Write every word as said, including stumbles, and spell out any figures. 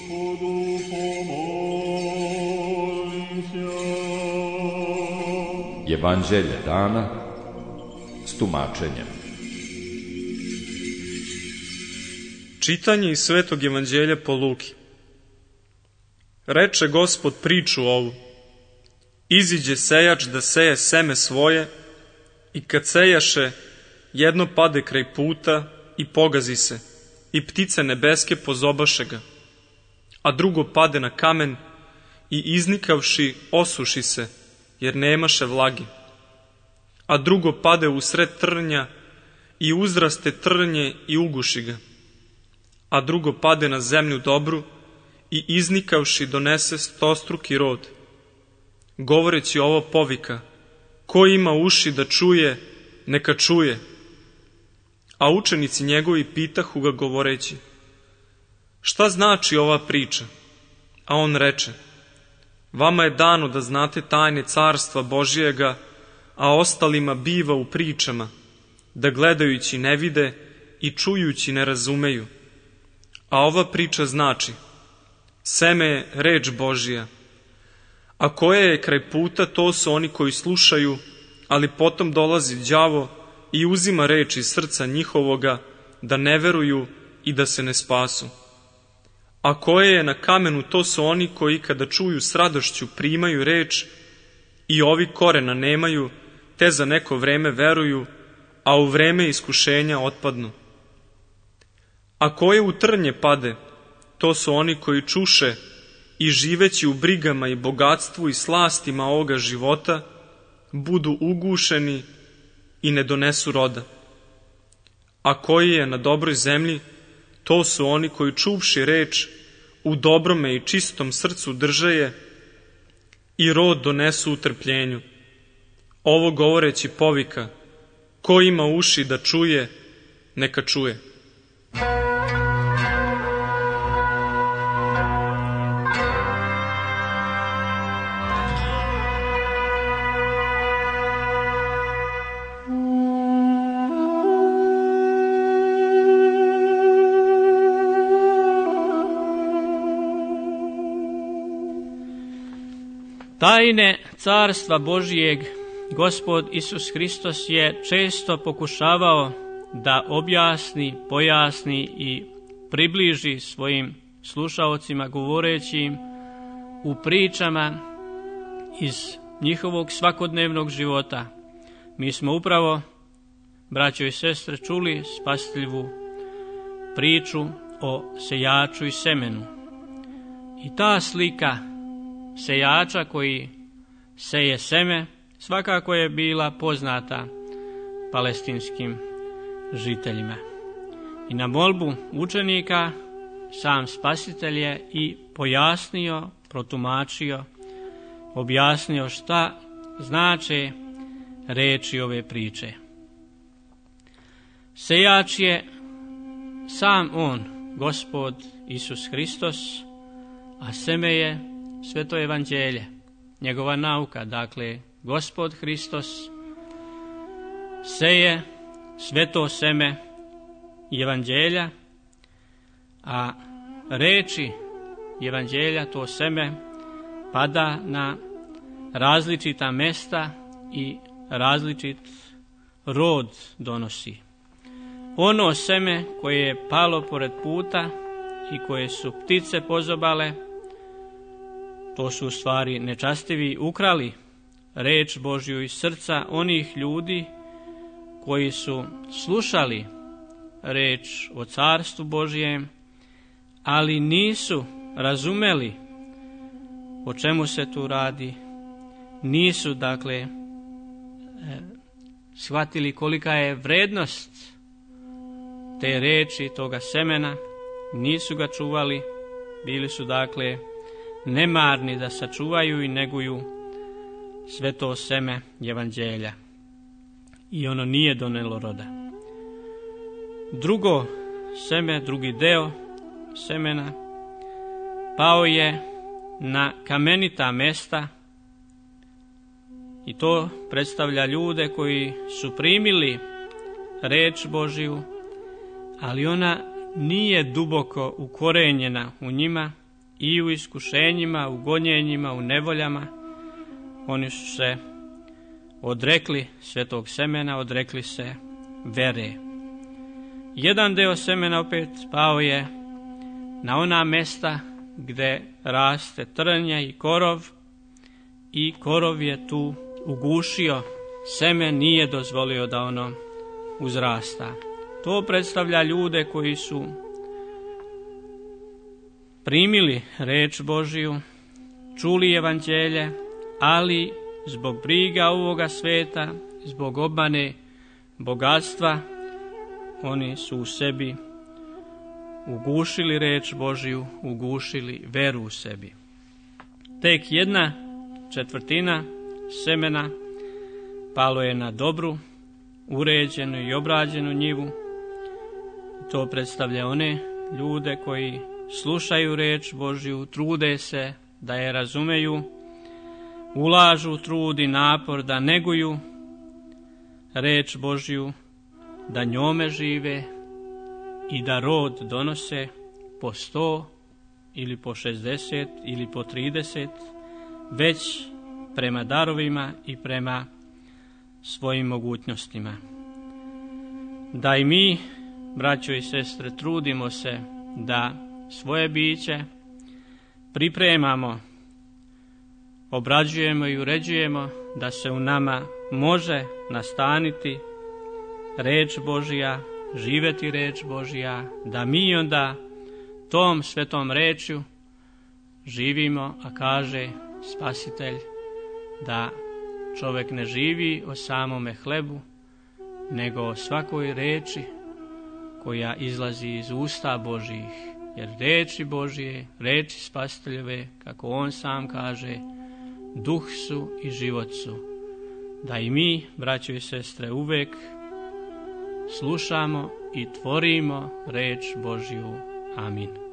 Evanđelje dana s tumačenjem. Čitanje iz Svetog evanđelja po Luki. Reče Gospod priču ovu: Iziđe sejač da seje seme svoje, i kad sejaše, jedno pade kraj puta i pogazi se, i ptice nebeske pozobaše ga, a drugo pade na kamen i iznikavši osuši se, jer nemaše vlagi. A drugo pade usred trnja i uzraste trnje i uguši ga. A drugo pade na zemlju dobru i iznikavši donese stostruki rod. Govoreći ovo povika: ko ima uši da čuje, neka čuje. A učenici njegovi pitahu ga govoreći: šta znači ova priča? A on reče: vama je dano da znate tajne carstva Božijega, a ostalima biva u pričama, da gledajući ne vide i čujući ne razumeju. A ova priča znači: seme je reč Božija. A koje je kraj puta, to su oni koji slušaju, ali potom dolazi đavo i uzima reč iz srca njihovoga, da ne veruju i da se ne spasu. A koje je na kamenu, to su oni koji kada čuju s radošću primaju reč i ovi korena nemaju, te za neko vreme veruju, a u vreme iskušenja otpadnu. A koje u trnje pade, to su oni koji čuše i živeći u brigama i bogatstvu i slastima ovoga života, budu ugušeni i ne donesu roda. A koji je na dobroj zemlji, to su oni koji čuvši reč u dobrome i čistom srcu drže je i rod donesu u trpljenju. Ovo govoreći povika: ko ima uši da čuje, neka čuje. Tajne carstva Božijeg Gospod Isus Hristos je često pokušavao da objasni, pojasni i približi svojim slušaocima, govoreći im u pričama iz njihovog svakodnevnog života. Mi smo upravo, braćo i sestre, čuli spasiteljivu priču o sejaču i semenu. I ta slika sejača koji seje seme svakako je bila poznata palestinskim žiteljima. I na molbu učenika sam spasitelj je i pojasnio, protumačio, objasnio šta znače reči ove priče. Sejač je sam on, Gospod Isus Hristos, a seme je Sveto evanđelje, njegova nauka. Dakle, Gospod Hristos seje sveto seme evanđelja, a reči evanđelja, to seme, pada na različita mesta i različit rod donosi. Ono seme koje je palo pored puta i koje su ptice pozobale, to su u stvari nečastivi ukrali reč Božju iz srca onih ljudi koji su slušali reč o carstvu Božijem, ali nisu razumeli o čemu se tu radi. Nisu, dakle, e, shvatili kolika je vrednost te reči, toga semena. Nisu ga čuvali, bili su, dakle, nemarni da sačuvaju i neguju sveto seme evanđelja. I ono nije donelo roda. Drugo seme, drugi deo semena, pao je na kamenita mesta, i to predstavlja ljude koji su primili reč Božiju, ali ona nije duboko ukorenjena u njima i u iskušenjima, u gonjenjima, u nevoljama. Oni su se odrekli svetog semena, odrekli se vere. Jedan deo semena opet pao je na ona mesta gde raste trnja i korov, i korov je tu ugušio seme, nije dozvolio da ono uzrasta. To predstavlja ljude koji su primili reč Božiju, čuli evanđelje, ali zbog briga ovoga sveta, zbog obmane bogatstva, oni su u sebi ugušili reč Božiju, ugušili veru u sebi. Tek jedna četvrtina semena palo je na dobru, uređenu i obrađenu njivu. To predstavlja one ljude koji slušaju reč Božju, trude se da je razumeju, ulažu trud i napor da neguju reč Božju, da njome žive i da rod donose po sto ili po šezdeset ili po trideset, već prema darovima i prema svojim mogućnostima. Da i mi, braćo i sestre, trudimo se da svoje biće pripremamo, obrađujemo i uređujemo, da se u nama može nastaniti reč Božja, živeti reč Božja, da mi onda tom svetom rečju živimo, a kaže Spasitelj da čovjek ne živi o samome hlebu, nego o svakoj reči koja izlazi iz usta Božjih. Jer reči Božje, reči Spasiteljeve, kako on sam kaže, duh su i život su. Da i mi, braćo i sestre, uvek slušamo i tvorimo reč Božju. Amin.